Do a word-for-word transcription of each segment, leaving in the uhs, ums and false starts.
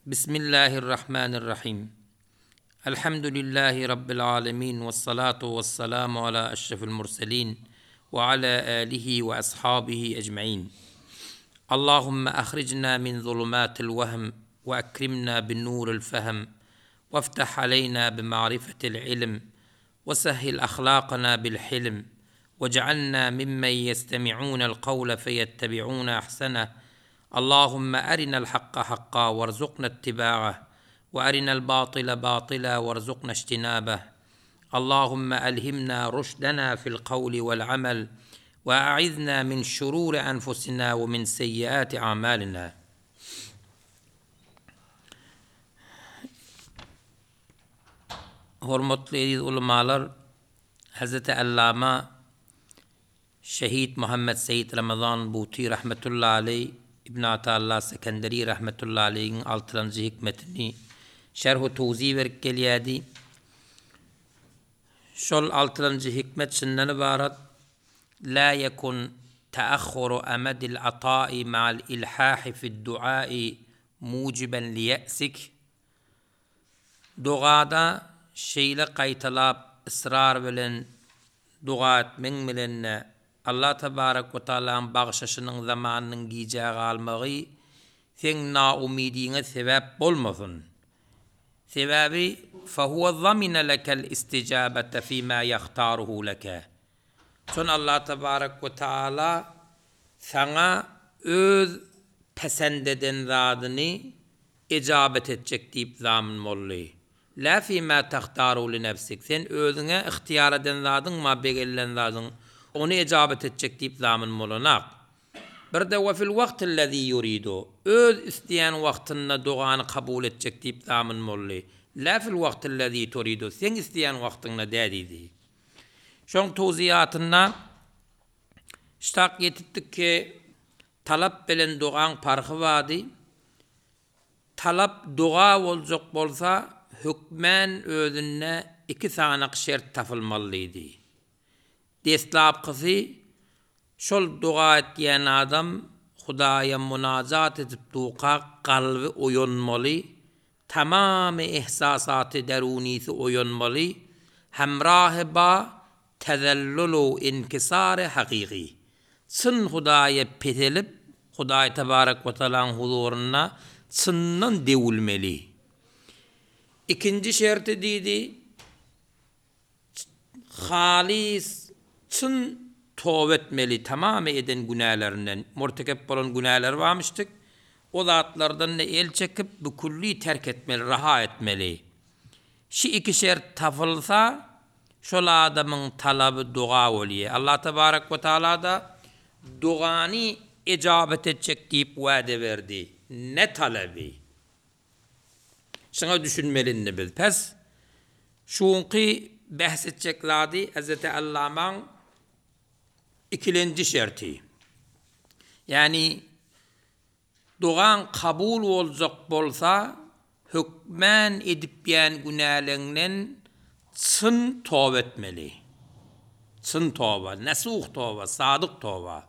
بسم الله الرحمن الرحيم. الحمد لله رب العالمين، والصلاة والسلام على أشرف المرسلين وعلى آله وأصحابه أجمعين. اللهم أخرجنا من ظلمات الوهم وأكرمنا بالنور الفهم، وافتح علينا بمعرفة العلم، وسهل أخلاقنا بالحلم، واجعلنا ممن يستمعون القول فيتبعون أحسنه. اللهم أرنا الحق حقا وارزقنا اتباعه، وأرنا الباطل باطلا وارزقنا اجتنابه. اللهم ألهمنا رشدنا في القول والعمل، وأعذنا من شرور أنفسنا ومن سيئات أعمالنا. Hürmetli ulemalar, Hazreti Allama Şehit Muhammed Seyyid Ramazan Buti rahmetullahi aleyh, İbn Ata'Allah Sekenderi rahmetullahi aleyh'in altıncı hikmetini şerh-u tuzî verip geliyedi. Şol altıncı hikmet şundan ibaret: La yekun teahhuru amadil ata'i ma'al ilhahi fi'd du'ai muciben li ye'sik. Duada şeyle kaytalap ısrar bilen dua etmen bilen Allah Tebarek ve Teala'nın bağışışının zamanının giyeceği almağı sen naumidine sebep olmasın. Sebebi fehuve zamine lekel isticabete fîmâ yahtaruhu leke. Son Allah Tebarek ve Teala sana öz pesend eden zadını icabet edecek deyip zamin mollu. La fîmâ tahtaru li nefsik. Sen özüne ihtiyar eden zadın ma begellen zadın onu icabet edecek deyip zamin molunak. Bir de ve fil vaktillezî yuridu. Öz isteyen vaktinde duanı kabul edecek deyip zamin mollu. La fil vaktillezî turidu. Sen isteyen vaktinde dediydi. Şon tuziyatından iştak yetittik ki talap bilen duan parkı vardı. Talap dua olacak bolsa hükmen özüne iki sanak şert tafılmalıydı. Deslapkısı şol dua ettiyen adam Hudaya münazat edip duqa kalbi oyunmalı, tamamı ihsasatı derunisi oyunmalı, hemrah ba tezellulu inkisarı hakiki. Sın Hudaya petelip Hudaya Tebarek ve Teala'nın huzuruna sından devulmeli. İkinci şerti dedi, halis, çın tövbe etmeli, tamamı eden günahlarından, murtekep olan günahlar varmıştık. O zatlardan ne el çekip bu kulli terk etmeli, raha etmeli. Şu iki şert tafılsa, şol adamın talabı dua oluyor. Allah Tebarek ve Teala da duanı icabet edecek deyip vaade verdi. Ne talebi? Şuna düşünmeliydi biz. Pes, şunki bahsedeceklerdi Hazreti Allah'ın ikinci şerti. Yani duan kabul olacak bolsa hükmen edip yan günahlarından çın tövbe etmeli. Çın tövbe, nasuh tövbe, sadık tövbe.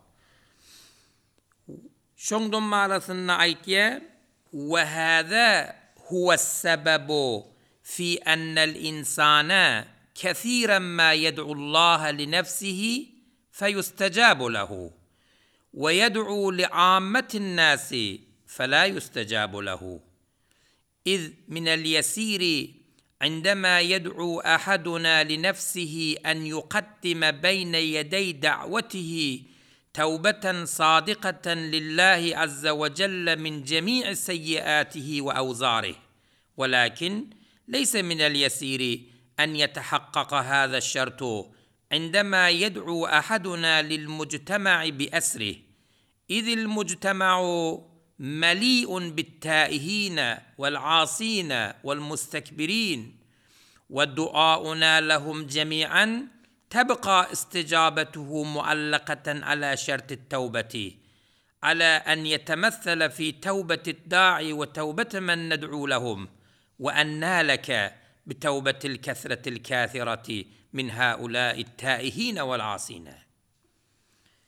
Şondan mağarasına aytiye ve hâzâ هو السبب في أن الإنسان كثيرا ما يدعو الله لنفسه فيستجاب له، ويدعو لعامة الناس فلا يستجاب له. إذ من اليسير عندما يدعو أحدنا لنفسه أن يقدم بين يدي دعوته توبة صادقة لله عز وجل من جميع سيئاته وأوزاره، ولكن ليس من اليسير أن يتحقق هذا الشرط عندما يدعو أحدنا للمجتمع بأسره، إذ المجتمع مليء بالتائهين والعاصين والمستكبرين، ودعاؤنا لهم جميعا تبقى استجابته معلقة على شرط التوبة، على أن يتمثل في توبة الداعي وتوبة من ندعو لهم، وأن نالك بتوبة الكثرة الكاثرة من هؤلاء التائهين والعاصين.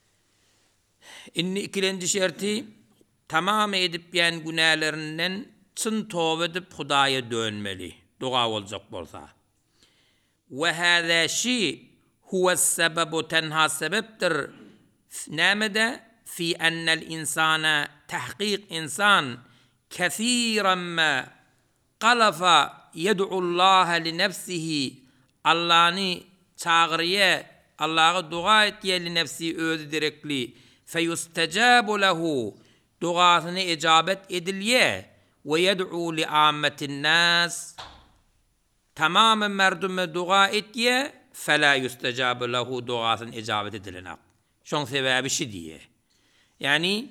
إن إكلند شرطي tamam edip yan günahlarından çın tövbe edip Hudaýa dönmeli. Dua olacak bolsa. Ve hâzâ şi huves sebebu tenha sebeptir. Nämede fi ennel insana tahqiq insan kesiren ma qalafa yed'ullaha li nefsihi Allah'ını çağırıya Allah'a dua etye li nefsi özü direkli feyustecabu lehu duasını icabet edilye ve yed'u li ammetin nas tamamen merdüme dua etye fela yustecabu lehu duasını icabet edilenak. Şon sebebi şi diye. Yani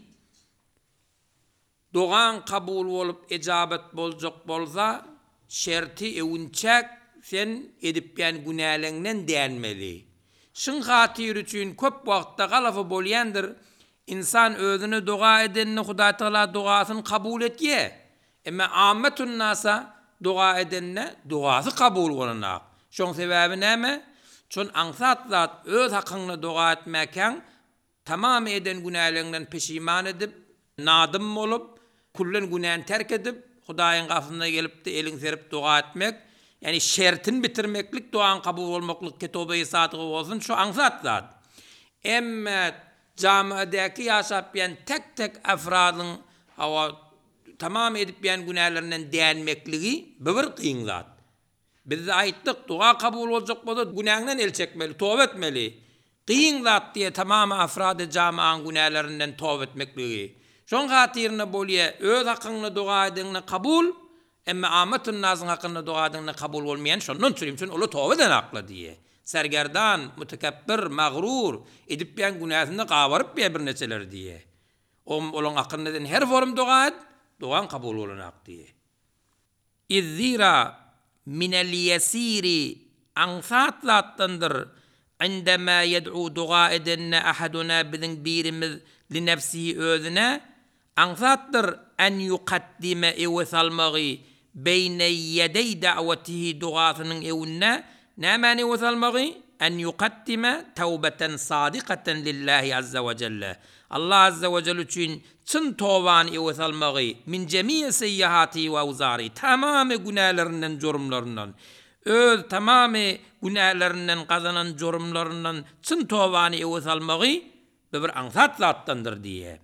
duan kabul olup icabet bolacak bolsa şerti ewünçek sen edip ben günahlarından denmeli. Şun hatir üçün köp wagtda galafy bolýandyr. İnsan özüne dua edenini Hudaý Taala duasını kabul etye. Emma ammetun nasa dua edenine duasy kabul bolanak. Şoň sebebi näme? Şon ansat zat öz hakyňda dua etmekän tamam eden günahlarından peşiman edip nadım bolup kullen günahını terk edip Hudaýyň gafyna gelip de elin serip dua etmek yani şertin bitirmeklik duan kabul olmaklık ketobe-i sadığı olsun şu ansat zat. Emme camiadaki yaşap yani tek tek afradın hava tamam edip yani günahlarından değinmekliği bir kıyın zat. Biz de ayttık dua kabul olacak bolsa günahından el çekmeli, tövbe etmeli. Kıyın zat diye tamam afradı camianın günahlarından tövbe etmekliği. Şon hatirine bolýa öz hakyňda dua edene kabul emma amatun nazın hakkında dua edene kabul olmayan şondan söyleyeyim şon olu tövbe eden akla diye. Sergerdan, mütekebbir, mağrur edip ben günahını qavarıp bir neçeler diye. O olan hakkında her form dua et, duan kabul olanak diye. İzzira minel yesiri ansatlattandır. Indema yed'u dua edene ahaduna bizim birimiz li nefsihi özüne ansattır en yuqaddime evesalmağı beyne yedey da'vetihi duasının evunne nämäni evesalmağı en yuqaddime tevbeten sadikaten lillahi azza ve celle Allah azza ve celle üçün çın tovan evesalmağı min cemiye seyyahati ve uzari tamamı günahlarından jorumlarından öz tamamı günahlarından kazanan jorumlarından çın tovan evesalmağı bir ansat zattandır diye.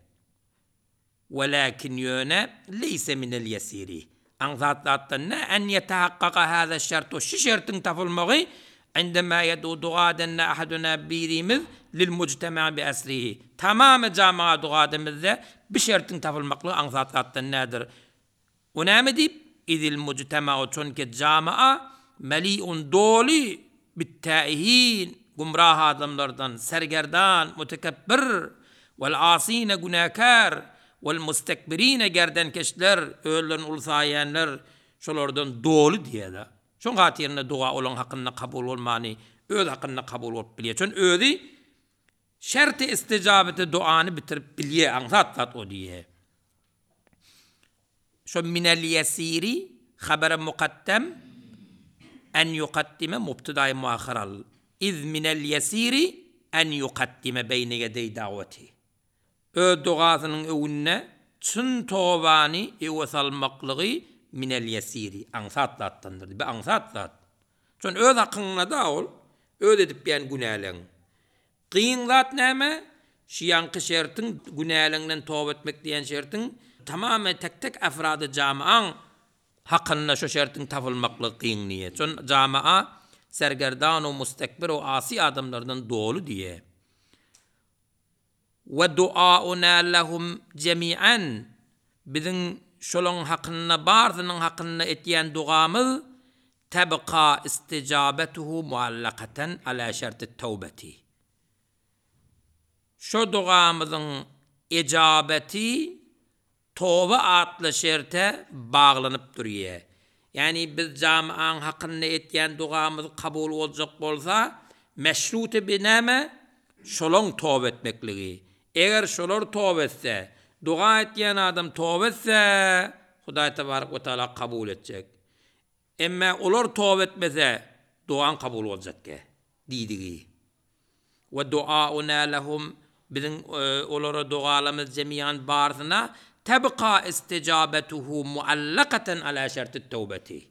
Walakin yöne leyse minel yesiri. Ansat zattan ne en yetehakkaka hâzâ şertu. Şu şertin tafılmağı indemâ yedû duâdenne ahaduna birimiz lil muctema bi esrihi. Tamamı cami'a duâdemizde bir şertin tafılmaklığı ansat zattan nedir? O ne deyip? İzil muctema çünkü cami'a meli'un doli bittâihin gumrah adamlardan, sergerdan, mütekebbir, vel asine günahkar, vel mustekbirine gerdenkeşler, öğlen ulsayenler, şolardan dolu diye de. Şon hatirine dua olan hakkında kabul olmani, öz hakkında kabul olup biliye. Şon özü şerti isticabeti duanı bitirip biliye, ansat o diye. Şon minel yesiri, habere mukaddem, en yukaddime mubtidai muakhiral. İz minel yesiri en yukaddime beyne yedey daveti. Ö duasının evunne çın tovani evesalmaklığı minel yesiri. Ansat zattandır. Be ansat zat. Çün öz hakkına da ol. Öz edip ben günahlen. Kıyın zat neyme? Şiyankı şertin günahlarından tövbe etmek diyen şertin tamamen tek tek afradı camian hakkında şu şertin tafılmaklığı kıyın niye. Çün camia sergerdan o mustekbir o asi adamlardan dolu diye. Ve duauna lehum cemi'an bizim şolun hakkında barzının hakkında etiyen duamız tebqa isticabetuhu muallakaten ala şerti tevbeti. Şu duamızın icabeti tövbe adlı şerte bağlanıp duruyor. Yani biz camian hakkında etken duamız kabul olacak bolsa meşrutu bineme şolong tövbe etmekliği. Eğer şolar tövbe etse, dua etken adam tövbe etse Hudaý Tebarek ve Teala kabul edecek. Emme olar tövbe etmese duan kabul olacak ki diydiği. Ve duauna lehum bizim olara dualarımız cemiyan barzına تبقى استجابته معلقة على شرط التوبة.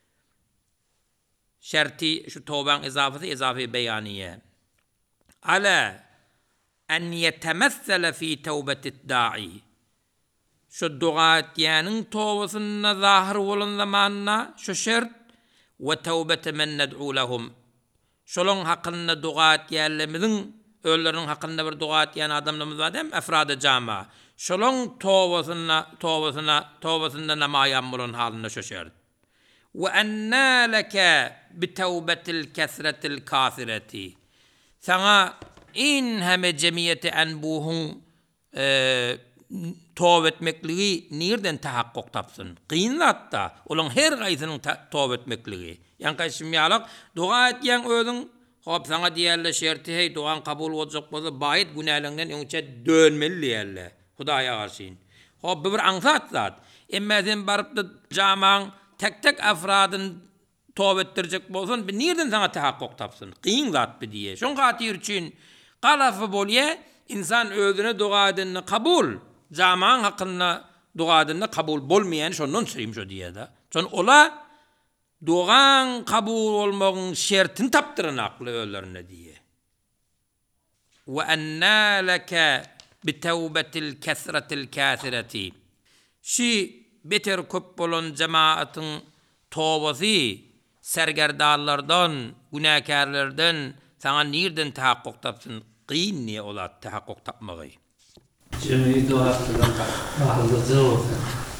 شرطي شو توبان إضافة إضافة بيانية على أن يتمثل في توبة الداعي. شو الدعاة يعني توبة ظاهر ولن زماننا شو شرط، وتوبة من ندعو لهم. شلون حقنا دعاة يعني مذن أولرن حقنا بردعاة يعني آدم نمذادم أفراد جامعة. شلون توبة توبة توبة نما يعملون حالنا شو شرط. وأنى لك بتوبة الكثرة الكاثرة. ثنا إن هم جميع أنبوهم أه توبة مكلي نيردن تحقق تبصن قين لاتا ولون هير غايثن توبة مكلي يعني كاش ميالك دعاء yang ödün hop sana diyerle şerti hey duan kabul olacak bolsa bayit günahlarından önce dönmeli Hudaya karşıyın. Hop bir ansat zat. Emmeden barıp da jaman tek tek afradın tövbe ettirecek bolsun bir nereden sana tahakkuk tapsın. Qiyın zat bir diye. Şon gatir için qalafı bolye insan özüne dua edinni kabul. Jaman hakkında dua edinni kabul bolmayan şondan süreyim şu diye da. Şon ola duan kabul olmağın şertin taptırın aklı öllerine diye. Ve ennâ leke bitevbetil kesretil kâthireti. Şi beter köp bolon cemaatin tövbesi sergerdallardan, günahkarlardan sana nereden tahakkuk tapsın? Qiyın ne ola tahakkuk tapmağı? Cemiyeti o hakkıdan bağlıcı olsun.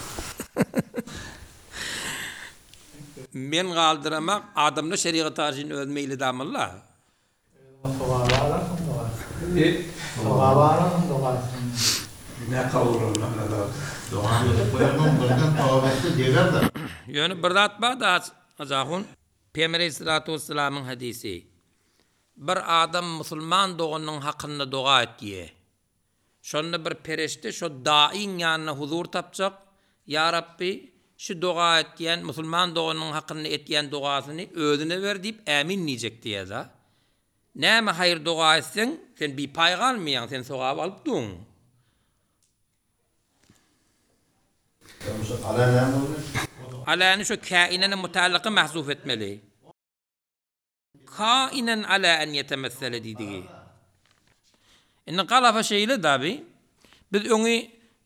Men qaldıramak adamla şeriat tarjini ölmeyli damalla. Toğabalar mı toğasın? Ne? Toğabalar mı toğasın? Ne kavururlar ne da. Doğanı koyamam buradan tövbesi diyorlar da. Yani bir zat var da azahun Peygamber Aleyhissalatu vesselam'ın hadisi. Bir adam Müslüman doğanın hakkında dua ettiye. Şonda bir perişte şu dain yanına huzur tapacak. Ya Rabbi şu dua ettiyen Müslüman doğanın hakkında ettiyen duasını özüne ver deyip emin diyecek diye da. Näme hayır dua etsen sen bir pay kalmayan sen sevap alıp durun. Alâni şu kainene mutallakı mahzuf etmeli. Kainen ala en yetemessele dediği. İnne qalafa şeyle dabi biz onu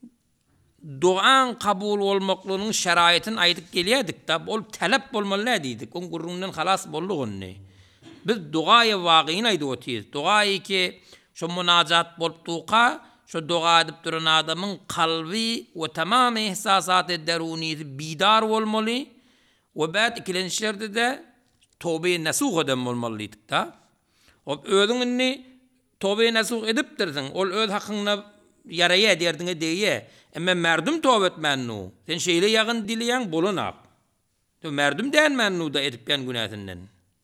duan kabul olmaklığının şeraitin aydık geliyedik da ol talep olmalı dedik. On gurrundan halas bolluğunni. Biz duaya vaqiyin aydı otiyiz. Duayı ki şu münacat bolup tuqa şu dua edip duran adamın kalbi ve tamam ihsasat-ı deruniyeti bidar olmalı ve بعد ikilenişlerde de tövbe nasuh edem olmalıydık da. O ödününü tövbe nasuh edip dersin. Ol öz hakkında yaraya ederdine diye. Ama merdum tövbe etmennu. Sen şeyle yakın dileyen bulunak. Merdum denmennu da edip ben günahından.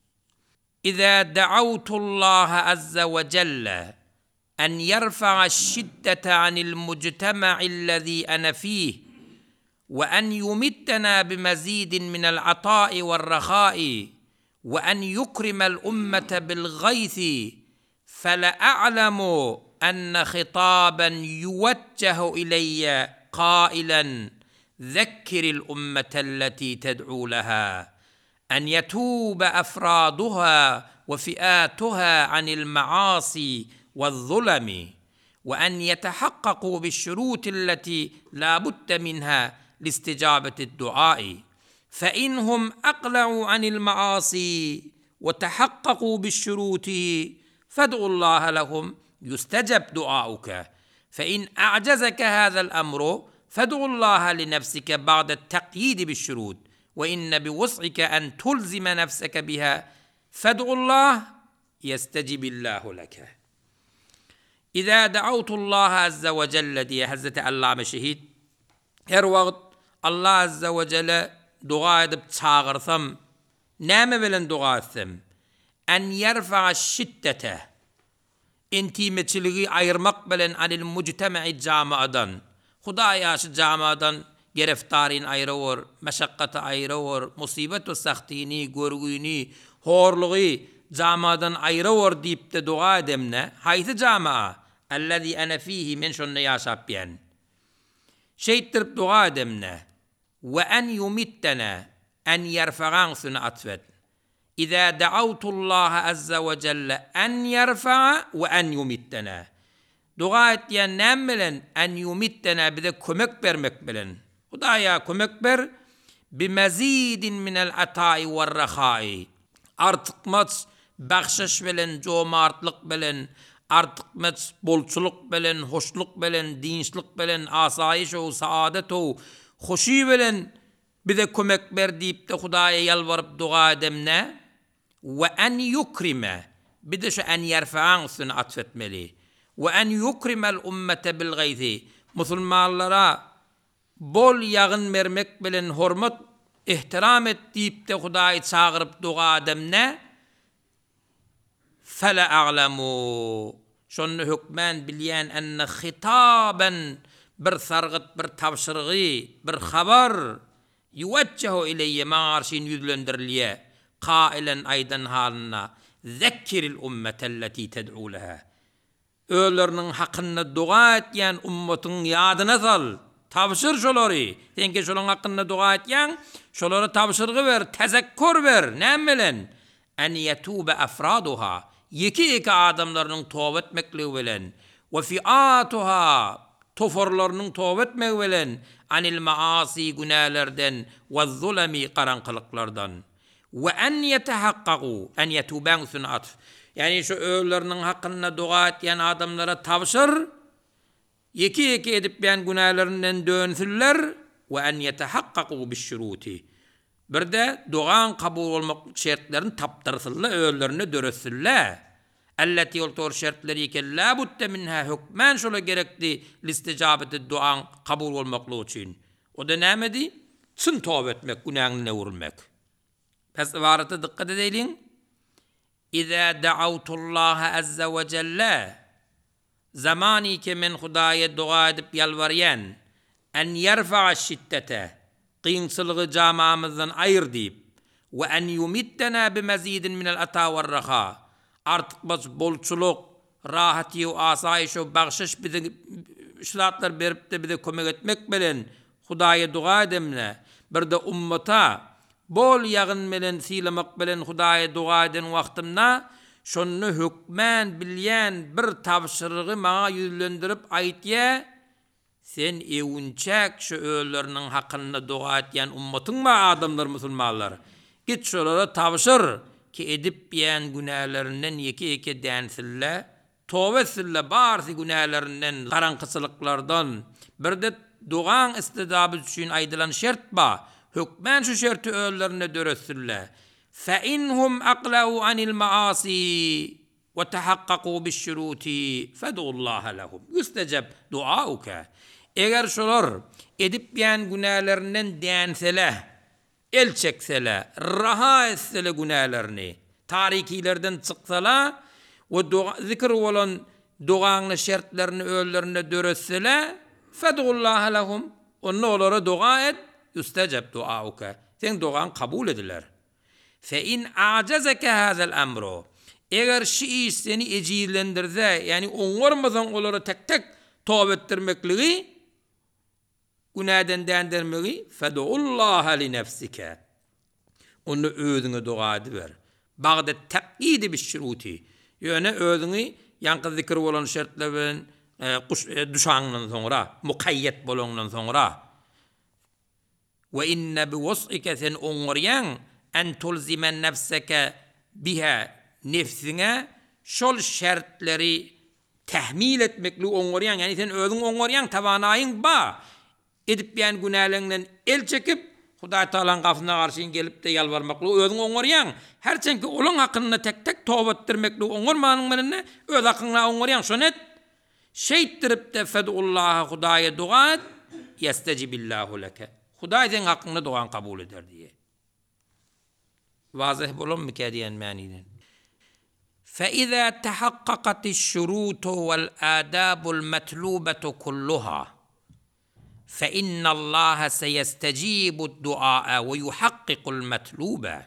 İza da'avtullaha azza ve celle أن يرفع الشدة عن المجتمع الذي أنا فيه وأن يمتنا بمزيد من العطاء والرخاء وأن يكرم الأمة بالغيث فلأعلم أن خطابا يوجه إلي قائلا ذكر الأمة التي تدعو لها أن يتوب أفرادها وفئاتها عن المعاصي والظلم وأن يتحققوا بالشروط التي لا بد منها لاستجابة الدعاء فإنهم أقلعوا عن المعاصي وتحققوا بالشروط فادعوا الله لهم يستجب دعاؤك فإن أعجزك هذا الأمر فادعوا الله لنفسك بعد التقييد بالشروط وإن بوسعك أن تلزم نفسك بها فادعوا الله يستجب الله لك إذا دعوت الله عز وجل diye Hazreti Allame Şehit her vaqt Allah azza ve celle dua edip çağırsam näme bilen dua etsem en yerfa şiddete intimetçiliği ayırmak bilen anil mujtema'i camiadan Hudaya şu camiadan gereftarin ayrıvor meşakkatı ayrıvor musibet ve sahtini görgüyni horluğu camiadan ayrıvor deyip de dua edemne haytı camia الذي أنا فيه من شن ياشابين şeytirip dua edemne. Ve en yumittena en yerfa'an sunu atfet. İza da'avtullaha azza ve celle en yerfa'a ve en yumittena. Dua et diyen nem bilen en yumittena bize kömek vermek bilen. Hudaya kömek ver bimezidin minel ata'i ve rahai. Artıkmaz bahşiş bilen, comartlık bilen, artıkmaz bolçuluk bilen, hoşluk bilen, dinçlik bilen, asayiş o, saadet o, hoşi bilen bize kömek ver deyip de Hudaya yalvarıp dua edemne. Ve en yukrime bir de şu en yerfa'an üstüne atfetmeli. Ve en yukrimel ümmete bil gayzi. Müslümanlara bol yağın vermek bilen hürmet, ihtiram et deyip de Hudayı çağırıp dua edemne. Fele a'lemu. Şonu hükmen bilyen enne hitaben bir sargıt, bir tavşırgı, bir haber yuveccehu ileyye mağarşin yüzlendirliye. Kailen aydan halına zekkiril ümmetelleti ted'u leha. Ölerinin hakkında dua etyen ümmetin yadına sal. Tavşır şolori. Sen ki şolun hakkında dua etyen şolori tavşırgı ver, tezekkür ver. Ne bilen? En yetube afraduha. Yeki iki adamlarının tövbe etmekliği bilen. Ve fi'atuha. Toforlarının tövbe etmek bilen. Anil maasi günahlerden ve zulemi karanlıklardan. Ve en yetehakkaku en yetuben üstüne atf. Yani şu ölülerinin hakkında dua etyen adamlara tavşır, yeki yeki edip ben günahlarından dönsünler ve en yetehakkaku bişşuruti. Bir de duan kabul olmak şartlarını taptırsınlar, ölülerine dörüsünler. Elleti yoltor şartları iken la budde minha hükmen şöyle gerekli listicabeti duan kabul olmaklığı için. O da nemedi? Çın tövbe etmek, günahına vurmak. Pes ibarete dikkat edelim. İza da'avtullaha azza ve celle zamani ki men Hudaya dua edip yalvaryan en yerfa'a şiddete kıyınsılığı camamızdan ayır deyip ve en yumittena bimezidin minel ata ve raha artık biz bolçuluk, rahati ve asayiş ve bağışış bize şiratlar verip de bize kömek etmek bilen Hudaya dua edemne. Bir de ummata bol yağın bilen, silemek bilen Hudaya dua eden vaktimna şonu hükmen bilyen bir tavşırığı bana yüzlendirip aytye sen evunçak şu ölülerinin hakkında dua etyen ummatın mı adamlar musulmanlar? Git şolara tavşır ki edip biyen günahlarından yeki yeki densille, tövbe sille barsi günahlarından, karanlıklardan bir de duan istidabı için aydılan şert ba. Hükmen şu şerti ölülerine dörüsürler. فَاِنْهُمْ اَقْلَعُوا عَنِ الْمَعَاصِي وَتَحَقَّقُوا بِالشُّرُوتِ فَدُعُوا اللّٰهَ لَهُمْ يُسْتَجَبْ دُعَاؤُكَ. Eğer şolar edip biyen günahlarından denseler, el çekseler, raha etseler günahlarını, tarikilerden çıksalar ve dua, zikir olan duanın şertlerini ölülerine dörüsseler فَدُعُوا اللّٰهَ لَهُمْ. Onun olara dua et, yüsteceb duauka. Sen duan kabul ediler. Fe in a'cazeke hazel emru. Eğer şu iş seni ecirlendirse, yani onurmadan olara tek tek tövbe ettirmekliği, günahdan dendirmeyi, fedu'ullaha li nefsike. Onu özüne dua ediver. Bağda teqidi bir şuruti. Yani özünü yankı zikir olan şartların e, düşanından sonra, mukayyet bolondan sonra, ve inne bi vas'ike sen onuryan en tulzimen nefseke biha nefsine şol şartları tahmil etmekli onuryan, yani sen özün onuryan tavanayın ba edip yani günahlarından el çekip Huda Taala'nın kapısına karşı gelip de yalvarmaklı özün onuryan, her çünkü onun hakkında tek tek tövbe ettirmekli onurmanın benimle öz hakkında onuryan şonet şeyttirip de fedullaha Hudaya dua et yestecibillahu leke. Huday'ın hakkında duan kabul eder diye. Vazih bulun mu ki diyen maniden? فَإِذَا تَحَقَّقَتِ الشُّرُوطُ وَالْآدَابُ الْمَطْلُوبَةُ كُلُّهَا فَإِنَّ اللّٰهَ سَيَسْتَجِيبُ الدُّعَاءَ وَيُحَقِّقُ الْمَطْلُوبَ.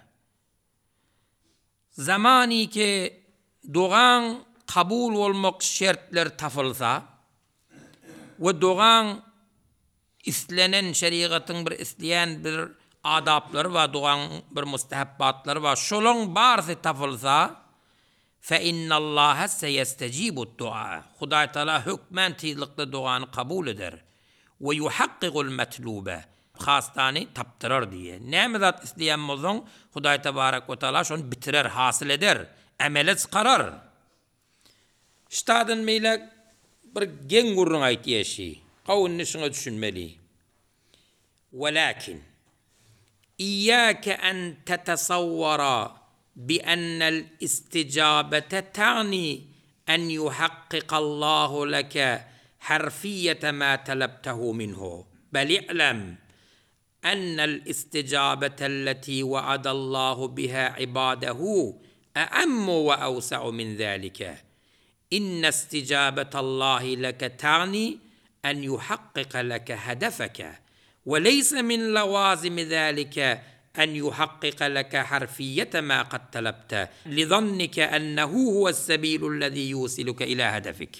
Zamani ki duan kabul olmak şartlar tafılsa ve duan islenen şeriatın bir isleyen bir adapları ve doğan bir mustahabbatları var. Şolong barsı tapılsa fe innallaha seyestecibut dua. Huday Teala hükmen tiylikli duanı kabul eder. Ve yuhakkigul metlube. Hastani taptırır diye. Ne zat isleyen mozun Huday Tebarek ve Teala şunu bitirer, hasıl eder. Emele çıkarır. Ştadın meyle bir gen gurrun ait yeşi. Kavunni şuna düşünmeli. Velakin İyyâke en tetesavvara bi'ennel isticabete ta'ni en yuhakkikallahu leke harfiyete ma talabtehu minhu. Bel i'lem ennel isticabete alleti vaadallahu biha ibadehu e'ammu ve evsa'u min zâlike. İnne isticabetallahi leke ta'ni en yuhakkika leke hedefeke. وليس من لوازم ذلك أن يحقق لك حرفية ما قد طلبت لظنك أنه هو السبيل الذي يوصلك إلى هدفك.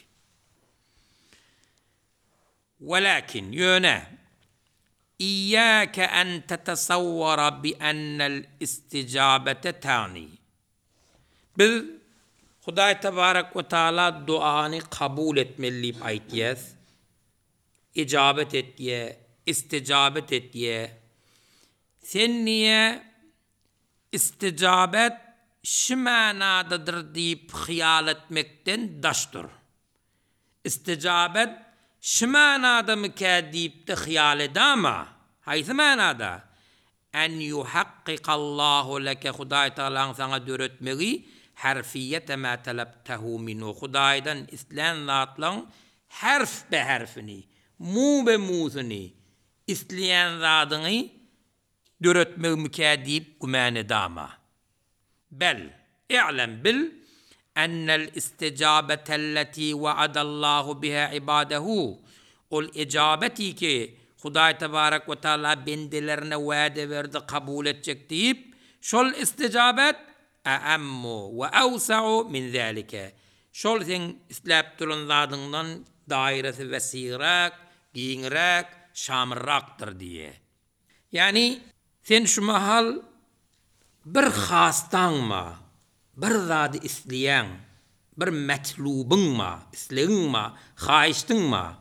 ولكن يونا إياك أن تتصور بأن الاستجابة تعني بل خدای تبارک و تعالی دعانı kabul etmeli aytiyes, icabet ettiye, isticabet ettiye. Sen niye isticabet şu manadadır deyip hıyal etmekten daştır. İsticabet şu manada mı deyip de hıyal edama. Haysi manada? En yuhakkikallahu leke Huday Teala'nın sana döretmeyi harfiyete ma talabtehu minhu. Hudaydan islen zatlan harf be harfini, mu be musini İsleyen zadını döretmeyi mükadip gümen dama. Bel, i'lem bil, ennel isticabetelleti vaadallahu biha ibadehu. Ol icabeti ki Huday Tebarek ve Teala bendelerine vaade verdi, kabul edecek deyip, şol isticabet e'ammu ve evsa'u min zâlike. Şol sen islap turun zadından dairesi vesirak, giyinrak, şamırraktır diye. Yani sen şu mahal bir hastan ma, bir zadi isleyen, bir metlubun ma, isleyin ma, haiştin ma.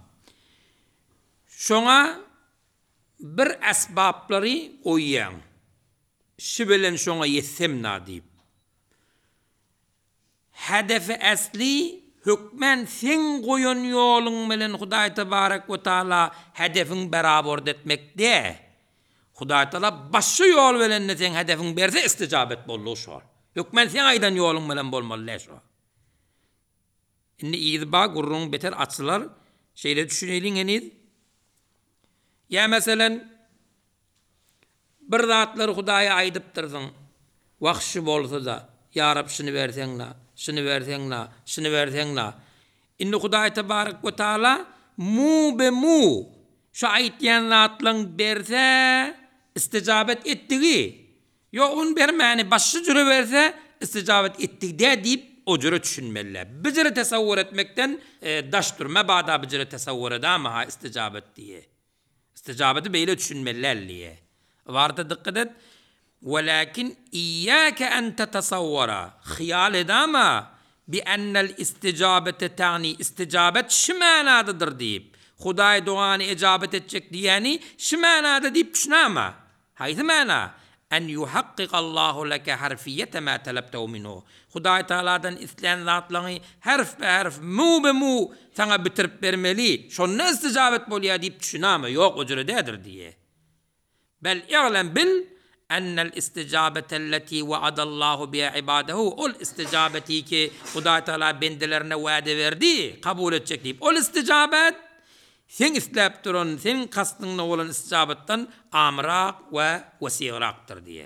Şona bir esbabları koyyan. Şu bilen şona yetsem na deyip. Hedefi esli hükmen sen koyun yolun bilen Huday Tebarek ve Teala hedefin beraber etmek de. Huday Teala başı yol bilen sen hedefin berse isticabet bollu şu. Hükmen sen aydan yolun bilen bolmalı şu. İnni izba gurrun beter açılar şeyle düşüneyin eniz. Ya mesela bir zatları Huday'a aydıptırsın. Vakşı bolsa da ya Rab şunu versen la, şunu versen la, şunu versen la. İnni Huday Tebarek ve Teala mu be mu şu aytyan zatlan berse isticabet ettiği. Yo on bermani başı cürü verse isticabet ettiği de deyip o cürü düşünmeliler. Biciri tesavvur etmekten e, daştır. Mebada biciri tesavvur edama ha isticabet diye. İsticabeti böyle düşünmeliler diye. Vardı dikkat et. Velakin iyyâke en tetasavvara. Hıyal edama bi ennel isticabete ta'ni. İsticabet şu manadadır deyip. Huday duanı icabet edecek diyeni şu manada deyip düşünama. Haydi mana. En yuhakkikallahu leke harfiyete ma talabtehu minhu. Huday Teala'dan isleyen zatlarını harf be harf, mu be mu sana bitirip vermeli. Şonna isticabet bolya deyip düşünama. Yok o cürededir diye. Bel i'lem bil ennel isticabetelleti vaadallahu biha ibadehu. Ol isticabeti ki Huday Teala bendelerine vaade verdi, kabul edecek deyip. Ol isticabet sen islap durun, sen kastınla olan isticabetten amrak ve vesiraktır diye.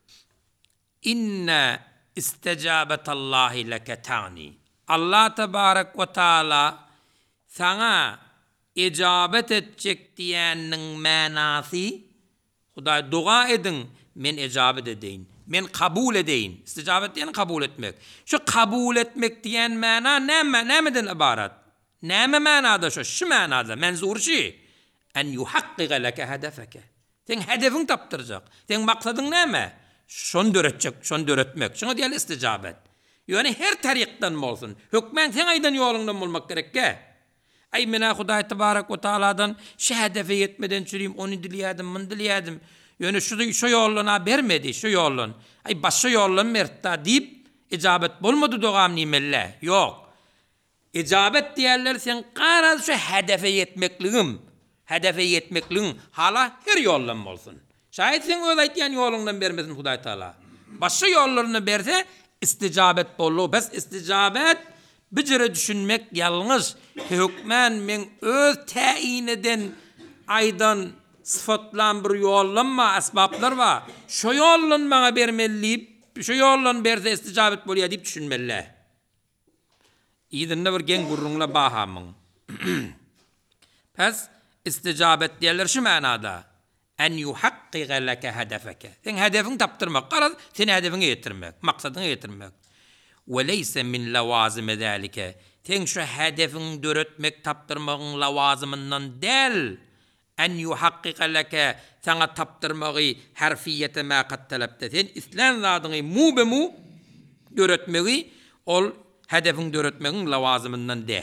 İnne isticabetallahi leke ta'ni. Allah Tebarek ve Teala sana icabet edecek diyenin manası, Huday dua edin, men icabet edeyim, men kabul edeyim. İsticabet diyen kabul etmek. Şu kabul etmek diyen mana ne, nemeden ibaret? Näme manada şu? Şu manada menzur şey. en yuhaqqiqa leke hedefeke. Sen hedefin taptıracak. Sen maksadın neme? Şon döretecek, şon döretmek. Şuna diyen isticabet. Yani her tarikten olsun. Hükmen sen aydan yolundan olmak gerek ki. Ay mena Huday Tebarek ve Teala'dan şu hedefe yetmeden çürüyüm, onu dileyedim, bunu dileyedim. Yani şu, şu yoluna vermedi, şu yolun. Ay başka yolun mertta deyip icabet bulmadı doğam nimelle. Yok. İcabet diyerler sen qaraz şu hedefe yetmekliğim. Hedefe yetmekliğin hala her yolun olsun. Şayet sen öyle aytyan yolundan vermesin Huday Teala. Başka yollarını verse isticabet bollu. Bes isticabet bicire düşünmek yalnız. Hükmen men öz tayiniden aydan sıfatlan bir yollanma asbaplar var. Şu yollan bana vermeliyip, şu yollan verse isticabet bolya deyip düşünmeli. İyidinde bir gen gurrunla bahamın. Pes isticabet diyorlar şu manada. En yuhaqqiqa leke hedefeke. Sen hedefini taptırmak. Qaraz sen hedefini yetirmek. Maksadını yetirmek. Ve leyse min lavazime zalike. Sen şu hedefini döretmek taptırmağın lavazımından del. En yuhaqqiqa leke sana taptırmağı harfiyete ma qad talabte. Sen islan zadını mu be mu döretmeyi ol hedefini döretmeğin lavazımından de.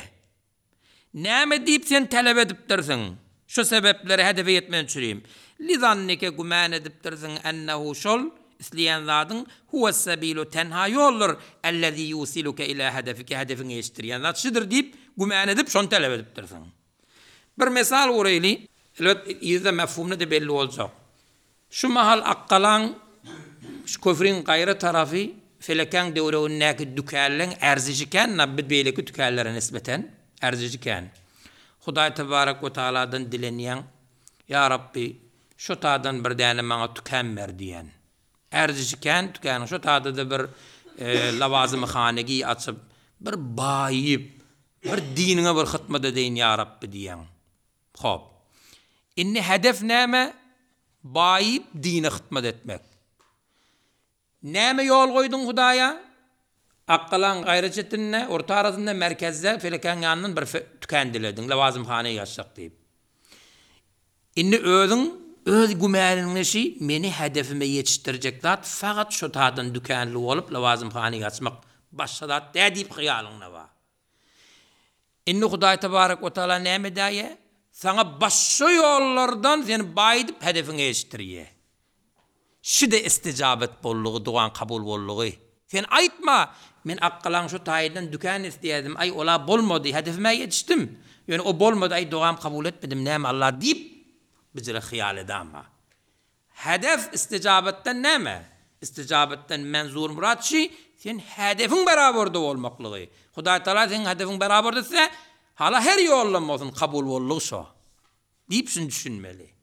Näme deyip sen talep edip dursun? Şu sebepleri hedefe yetmen çüreyim. Lizannike guman edip dursun ennehu şol isleyen zadın huves sebilu tenha yollar ellezî yusiluke ila hedefike hedefine yetiştiriyen zat şudur deyip guman edip şon talep edip dursun. Bir misal orayli elbet izle mefhumunu da belli olacak. Şu mahal akkalan şu köfrin gayrı tarafı felekan devrevindeki dükkanların erzijiken nabbet beyleki dükkanlara nispeten erzijiken Huday Tebarek ve Teala'dan dileniyen ya Rabbi şu tadan bir tane bana tüken ver diyen. Erzijiken tükanın şu tada da bir e, lavazım-ı hanegi açıp bir bayip bir dinine bir hıtmet edeyin ya Rabbi diyen. Hop. İnni hedef neme? Bayip dine hıtmet etmek. Neme yol koydun Huday'a? Akkalan gayreçetinne, orta arasında merkezde felekan yanının bir tüken diledin. Lavazım hanegi açacak deyip. İnni özün öz gümenin işi meni hedefime yetiştirecek zat fakat şu tadan dükkanlı olup lavazım hanegi açmak başladat de deyip hıyalına var. İnni Huday Tebarek ve Teala neme daye? Sana başka yollardan seni bayidip hedefine yetiştiriyor. Şide isticabet bolluğu, duan kabul bolluğu. Sen aytma, men akkalan şu tayiden dükkan isteyedim, ay ola bolmadı, hedefime yetiştim. Yani o bolmadı, ay duam kabul etmedim, neyme Allah deyip, bizlere hıyal edama. Hedef isticabetten neyme? İsticabetten menzur murat şey, sen hedefin beraberinde olmaklığı. Huday Teala sen hedefin beraberinde ise, hala her yollam olsun kabul bolluğu şu. Deyip şunu düşünmeli.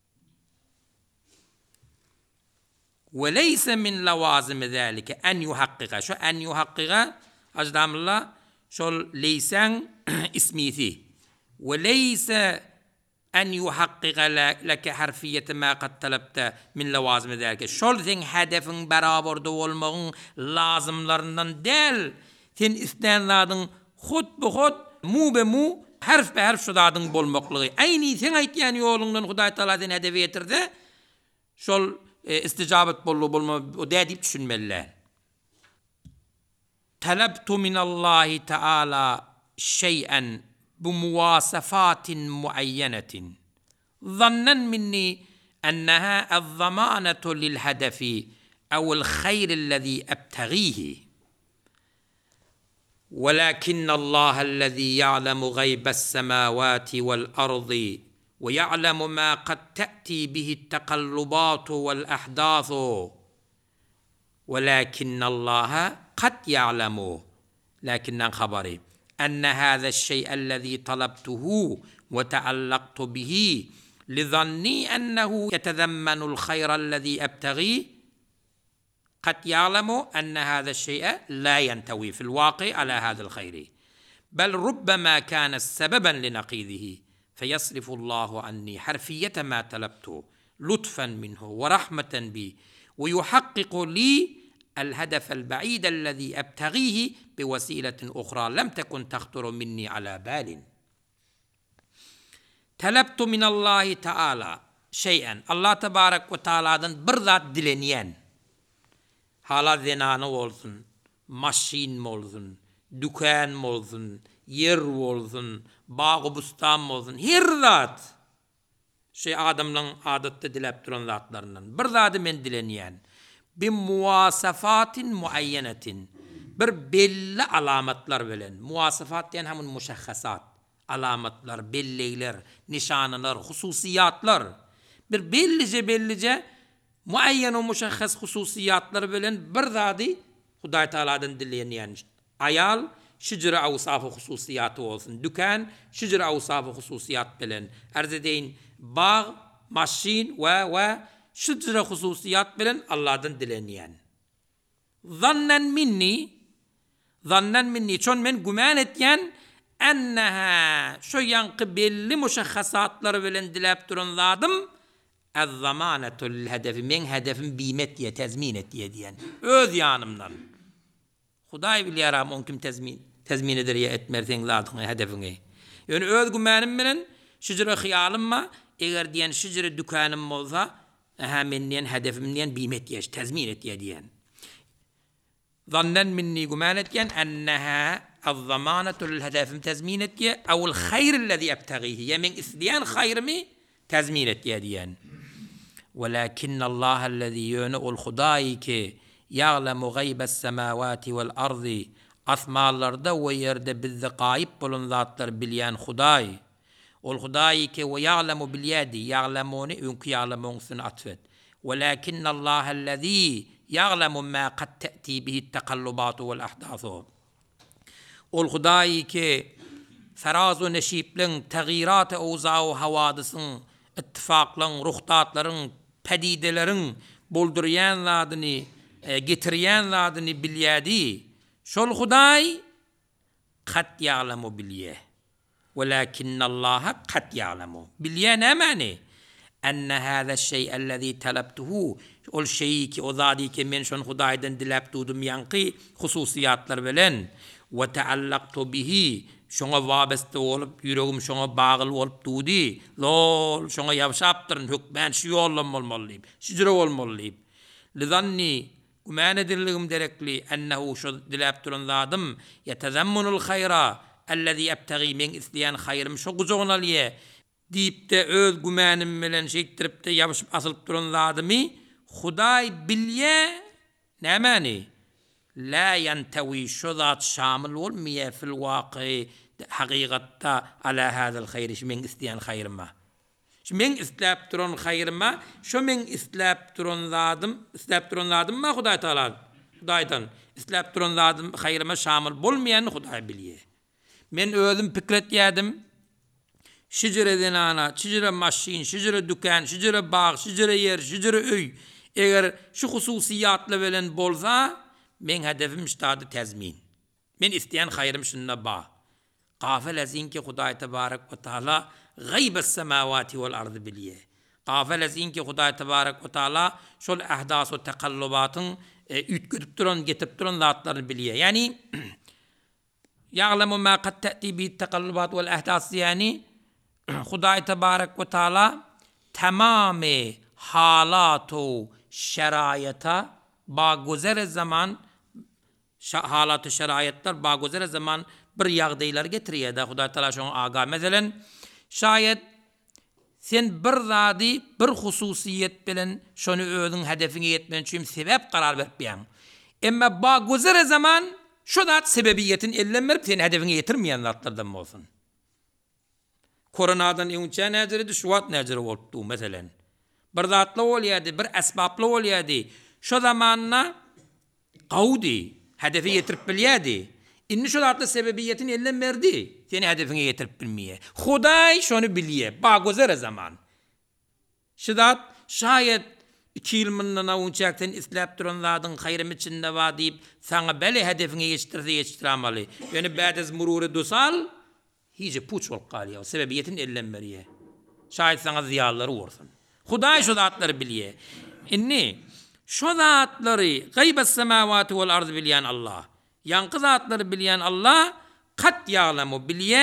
وَلَيْسَ مِنْ لَوَازِمِ ذَٰلِكَ اَنْ يُحَقِّقَ Şu en yuhakkiga ajdamullah şol leysen ismisi. وَلَيْسَ en yuhaqqiqa leke harfiyete ma qad talabta min lavazim ذلك. Şol sen hedefin beraberinde olmağın lazımlarından del. Sen istenladın hut bu hut mu be mu harf be harf şudadın bolmaklığı. Ayni sen aytyan yolundan Huday Teala sen hedefe yetirdi. Şol e, isticabet bollu bolma o deyip düşünmeliler. Talabtu minallahi Teala şey'en بمواصفات معينة ظنا مني أنها الضمانة للهدف أو الخير الذي أبتغيه ولكن الله الذي يعلم غيب السماوات والأرض ويعلم ما قد تأتي به التقلبات والأحداث ولكن الله قد يعلم لكن خبري أن هذا الشيء الذي طلبته وتعلقت به لظني أنه يتضمن الخير الذي أبتغيه قد يعلم أن هذا الشيء لا ينتوي في الواقع على هذا الخير بل ربما كان سببا لنقيضه فيصرف الله عني حرفية ما طلبته لطفا منه ورحمة بي ويحقق لي الهدف البعيد الذي أبتغيه بوسيلة أخرى لم تكن تخطر مني على بال. Taleptu minallahi Teala şeyen. Allah Tebarek ve Teala'dan bir zat dileniyen. Hala zenanı olsun, maşin olsun, dükkan olsun, yer olsun, bağ bustan olsun, her zat. Şey adamların adette dilep duran zatlarından. Bir zatı men dileniyen. Bir muvasafatin muayyenetin. Bir belli alamatlar bilen. Muasafat yani hemen muşahhasat. Alamatlar, belleyler, nişanlar, hususiyatlar. Bir bellice bellice muayyen o muşahhas hususiyatlar bilen bir zatı Huday Teala'dan dileniyen. Ayal şicre avsafı hususiyatı olsun. Dükkan şicre avsafı hususiyat bilen. Arz edeyin bağ, maşin ve ve şicre hususiyat bilen Allah'tan dileniyen. Zannen minni zannen minni çon men güman etyen enneha şu yankı belli muşahhasatları bilen dilep durun zadım az zamanetul hedefi men hedefim bimet diye tezmin et diye diyen. Öz yanımdan. Huday bilir mümkün tezmin tezmin eder ya etmersen zadım hedefini. Yani öz gümanım bilen şicre hıyalım mı eğer diyen şicre dükkanım olsa aha menden hedefimden bimet diye tezmin et diye diyen. Zannen minni güman etken enneha az-zamanetul hedefim tezmin et diye evul hayrillezî ebtegihi ya men isteyen hayrimi tezmin et diye diyen. Velakinnallâhellezî yöne ol Hudayi ki ya'lemu gaybes semâvâti vel ardı asmalarda ve yerde bizde gayip bulun zatlar bilyen Hudayi. Ol Hudayi ki ve ya'lemu bil yedi ya'lemuni ünkü ya'lemunsun atfet. Velakinnallâhellezî ya'lemu mâ kad te'tî bihi tekallubâtu vel ahdâsu. Ol Hudayi ki ferazu neşiplin tegirat-ı ovza-u havadısın ittifakların, ruhtatların, pedidelerin buldurayan zadını, e, getiriyen zadını bilyedi. Şol Huday kat ya'lemu bilye. Velakinnallaha kat ya'lemu. Bilye ne mani? Enne hâze şey'ellezî talabtuhu. Ol şeyi ki o zadi ki men şon Huday'dan dilep dudum yankı hususiyatlar bilen ve teallaktu bihi. Şoňa wabeste olup, yüregim şoňa bagly olup dudi. Lol, şoňa ýapşapdyryn, hökmen şu ýollam bolmaly. Şijre bolmaly. Lizanni güman edilligim derekli ennehu şu dilep duran zadım yetezammunul hayra ellezî ebtegi men isleyen hayrym şu gujoňaly diýip de öz gümanym bilen şeýtirip de ýapyşyp asylyp duran zadymy Hudaý bilye nämani? La yantawi şu zat şamil olmaya fil vaqi hakikatta ala hadal hayr men isteyen hayrıma. Şu men islap duran hayrıma, şu men islap duran zadım, islap duran zadım ma Hudaý Taala. Hudaýdan islap duran zadım hayrıma şamil bolmayan Hudaý bilýär. Men özüm pikret ýadım. Şicre denana, şicre maşin, şicre dükkan, şicre bağ, şicre yer, şicre öy. Eger şu hususiyatla bilen bolsa men hedefim iştadı tezmin. Men isteyen hayrım şunna ba. Gafel azin ki Hudaý Tebarek ve Teala gaybes semavati vel ardı bilye. Gafel azin ki Hudaý Tebarek ve Teala şol ahdas ve tekallubatın e, ütgüdüp duran, getip duran zatlarını bilye. Yani ya'lemu ma kad te'ti bi tekallubat vel ahdas yani Hudaý Tebarek ve Teala tamamı halatu şerayeta ba güzel zaman halat-ı şerayetler ba güzel zaman bir ýagdaýlar getirýär da Hudaý Taala şoň aga. Meselen şayet sen bir zady bir hususiyet bilen şonu özüň hedefine ýetmen üçin sebep karar beripýän. Emma ba güzel zaman şu zat sebebiyetin ellenmerip sen hedefine ýetirmeýän zatlardan bolsun. Koronadan öňçe näjeri şu wagt näjeri bolupdy meselen. Bir zatly bolýardy, bir esbaply bolýardy. Şu zamanna gawdy hedefe yetirip bilýärdi. Inni şu zatly sebebiyetin ellenmerdi. Seni hedefine yetirip bilmeýär. Hudaý şonu bilýär. Ba gözer zaman. Şu zat şayet iki ýyl mundan awunçakdan islap duran zadyň hayrym içinde wa diýip saňa bele hedefine ýetirse ýetiramaly. Ýöne bädez murure dosal hiçe puç bolup galýar. Sebebiyetin ellenmerýär. Şayet saňa ziyallary bolsun. Hudaý şu zatlary bilýär. Inni şu zatları gaybes semavati vel ardı bilyen Allah. Yankı zatları bilyen Allah kat ya'lemu bilye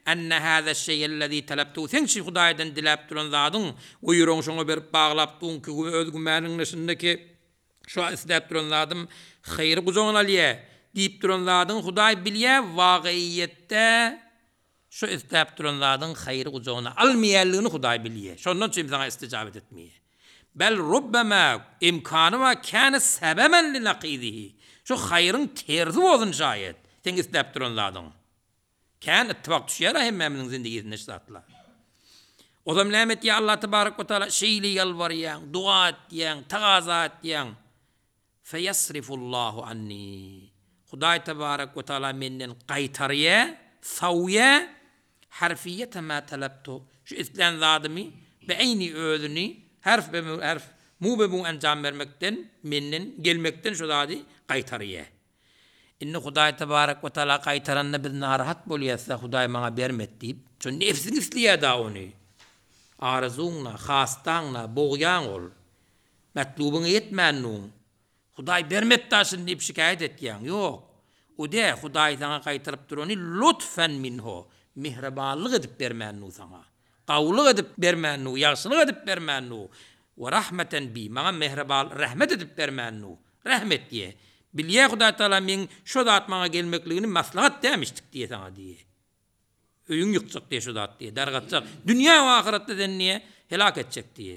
enne hâze şeyellezî teleptu sen şi Hudaýdan dilep duran zadyň o ýüregiň şoňa berip baglapdyň ki özgümäniniň nesindeki şu isläp duran zadym haýry gujoň alýa diýip duran zadyň Hudaý bilýär wagyýetde şu isläp duran zadyň haýry gujoňa almaýanlygyny Hudaý bilýär. Şondan üçin sana istijabet etmeýär. Bel rubbama imkany wa kana sebemen li naqidihi. Şu haýryň terzi bolsun şaýet. Sen isläp duran zadyň. Kan ittifak düşýär hemmemiň zindigisinde şatlar. Odam nämet ya Allah tebarek ve taala şeýli ýalbarýan, dua etýän, tagaza etýän. Feyasrifullahu anni. Hudaý tebarek ve taala menden gaýtarýa, sawya harfiyete ma talabtu. Şu islen zadymy beýni özüni harf be harf mube bu anjam bermekden menden gelmekden şu zady gaýtarýa. Inne Hudaý tebarek ve taala gaýtaranna biz narahat bolýarsa Hudaý maňa bermet diýip, şu nefsini isleýär da ony. Arzuňla, hastaňla, boğyan ol. Matlubyňa ýetmänniň. Hudaý bermet taşyn diýip şikayet etýän. Ýok. O de Hudaý sana gaýtaryp durany lutfen minhu. Mihribanlyk edip bermänni sana. Gawlyk edip bermänni, ýagşylyk edip bermänni. Ve rahmeten bi, maňa mihriban rahmet edip bermänni. Rahmet diýe. Bilýär Hudaý taala men şu zat maňa gelmekligini maslahat demişdik diýe sana diýe. Öýüň ýykjak diýe şu zat diýe, dargatjak. Dünýä we ahiretde denniye helak etjek diýe.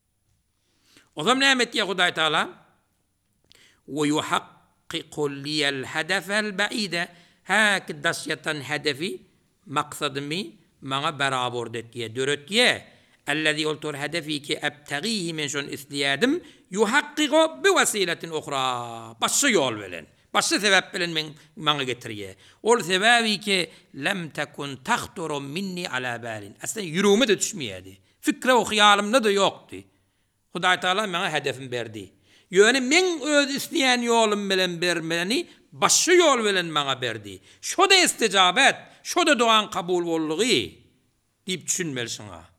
O zaman näme etdi Hudaý taala? Ve yuhaqqiqu liyal hadafal ba'ida. Hak dasyatan hedefi maksadymy maňa beraber etdiýe, döretdiýe. Allazi ultur hedefi ki abtagihi men şon isliyadim yuhaqqiqu bi wasilatin ukhra. Başga ýol bilen, başga sebäp bilen men maňa getirýär. Ol sebebi ki lem takun tahturu minni ala balin. Aslan ýüregime de düşmeýärdi. Fikre o hyalymda da ýokdy. Hudaý taala maňa hedefim berdi. Ýöne men öz isleýän ýolum bilen bermeni başga ýol bilen maňa berdi. Şo da istijabet, şo da duan kabul bollugy diýip düşünmelisin ha.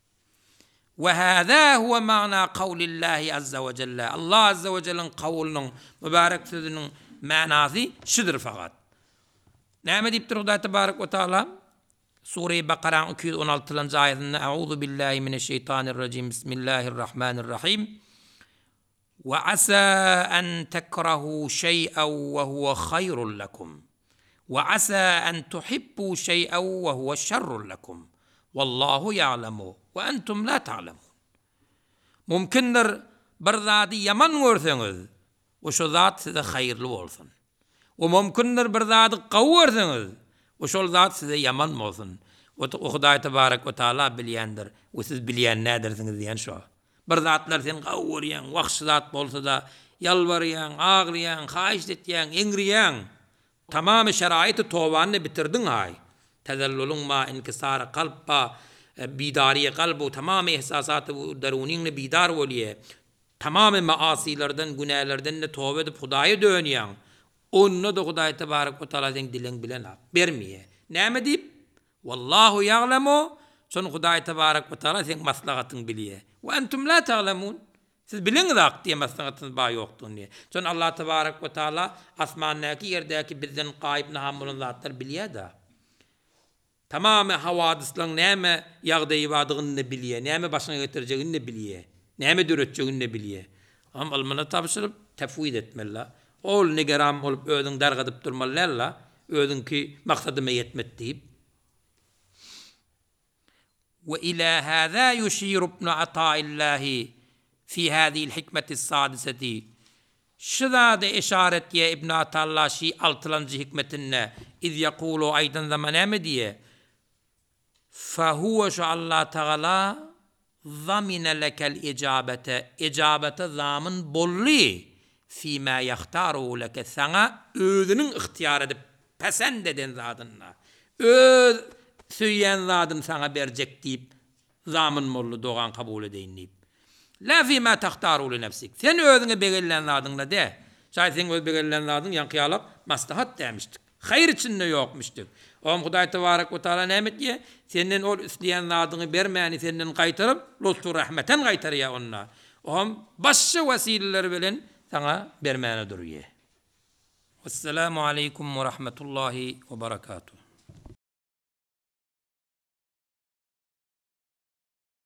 وهذا هو معنى قول الله عز وجل. الله عز وجل قولن mübarek sözünün manasy şudur fakat. Näme diýipdir Hudaý tebarek we taala? Sure-i Bakara iki yüz on altıncı ayetinde Euzu billahi mineşşeytanirracim. Bismillahirrahmanirrahim. Ve asa en tekrahu şey'en ve huve hayrun lekum. Ve asa en tuhibbu şey'en ve huve şerrun lekum. Wallahu ya'lemu ve entum la ta'lemun. Mümkindir bir zady yaman görseňiz, o şo zat size hayrly bolsun. O mümkindir bir zady gawy görseňiz, o şol zat size yaman bolsun. O Hudaý tebarek we taala bilýändir. O siz bilýän nädirsiňiz diýen şo. Bir zatlar sen gawy görýän, wagty zat bolsa da ýalbarýan, aglaýan, haýyş etýän, eňriýän. Tamamy şeraýaty towbany bitirdin hay. Tezellulun ma inkisar qalba bidari qalbu tamam ihsasatı darunine bidar bolýe. Tamam maasilerden, günahlardan ne tövbe edip Hudaýa dönýän. Onu da Hudaý tebarek we taala sen dilen bilen bermeýe. Näme diýip? Wallahu ya'lemu. Şonu Hudaý tebarek we taala sen maslahatyň bilýär. Ve entum la ta'lemun. Siz bileňiz diýe maslahatyň ba ýokdyr diýe. Şonu Allah tebarek we taala asmandäki ýerdäki bizden gaýyp nahamyny zatlar bilýär da. Tamamı havadislaryň näme ýagdaýy badygyny bilýär, näme başyna getirjegini bilýär, näme döretjegini bilýär. Am almana tapşyryp tefwid etmeli. Ol nigeram bolup özüň dargadyp durmalylar, özüňki maksadyma ýetmet diýip. Ve ila hada yushir ibn Ataillahi fi hadihi al-hikmeti as-sadisati. Şurada işaret ye İbn Ataillah şi altıncı hikmetine iz yaqulu aydan zamaname diye. فهو شو الله تعالى ضمن لك الإجابة إجابة ضامن بولي فيما يختاره لك سنة öğünün ihtiyar edip pesend eden zadınla öz süyen zadın sana bercek deyip zamın mollu doğan kabul edeyin deyip la fima tahtaru li nefsik sen özüne belirlen zadınla de şayet sen öz belirlen zadın yankıyalap maslahat demiştik hayır içinde yokmuştuk. Oğum Hudaý tebarek we taala näme diýe? Senden ol isleýän zadyny bermäni senden gaýtaryp, lütfü rahmeten gaýtarýar onna. Oğum başga wasileler bilen sana bermäni durýar. Assalamu aleykum we rahmetullahi we berekatuh.